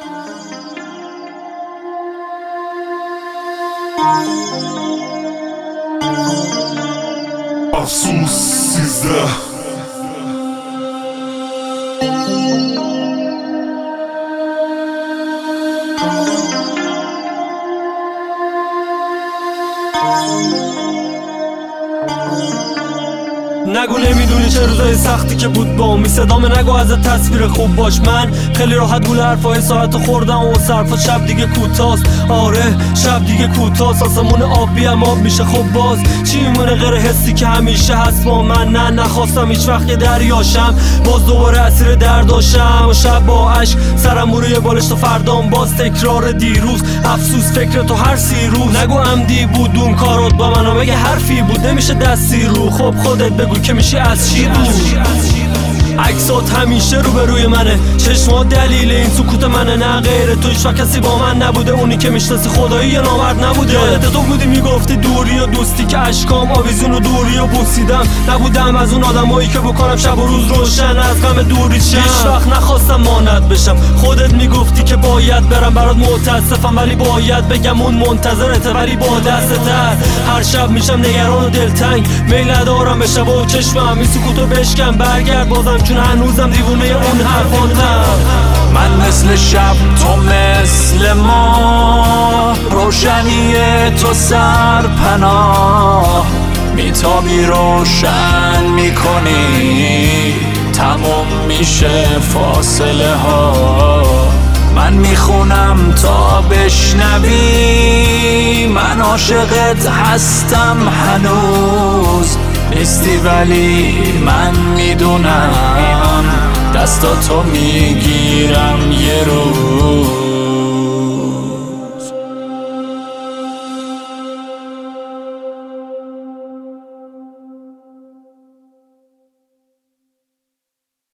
افسوس 13 نگو نمیدونی چه روزای سختی که بود با می صدامه، نگو از تصویر خوب باش. من خیلی راحت گول حرفای ساعتو خوردم و صرفا شب دیگه کوتاست. آره شب دیگه کوتاست، آسمون آبی هم آب میشه. خب باز چی میمونه غیر حسی که همیشه هست با من؟ نه نخواستم هیچ وقت که دریاشم، باز دوباره اسیر درداشم و شب با عشق سرم روی بالشت و فردام باز تکرار دیروز. افسوس فکر تو هر 30 روز. نگو عمدی بود اون کارات با منو، مگه حرفی بود نمیشه دستی رو؟ خب خودت بگو که میشی از چی بود؟ عکسات همیشه روبروی منه، چشمات دلیل این سکوت منه. نه غیر تو هیچ کسی با من نبوده، اونی که میشناسی خدایی یا نامرد نبوده. یادت تو بودی میگفتی دوری و دوستی که اشکام آویزون و دوری و بوسیدم. نبودم از اون آدمایی که بکنم شب و روز روشن از غم دوری شم. هیچ وقت نخواستم مانعت بشم، خودت میگفتی که باید برم، برات متاسفم ولی باید بگم اون منتظرته ولی با دست تر. هر شب میشم نگران و دلتنگ، میل ندارم به شب و چشمم این سکوتو بشکم. برگرد بازم چون هنوزم دیوونه اون حرفاتم. من مثل شب تو مثل ما، روشنی تو سرپناه، میتابی روشن میکنی، تموم میشه فاصله ها. من میخونم تا بشنوی، من عاشقت هستم هنوز نیستی ولی من میدونم دستاتو میگیرم یه روز.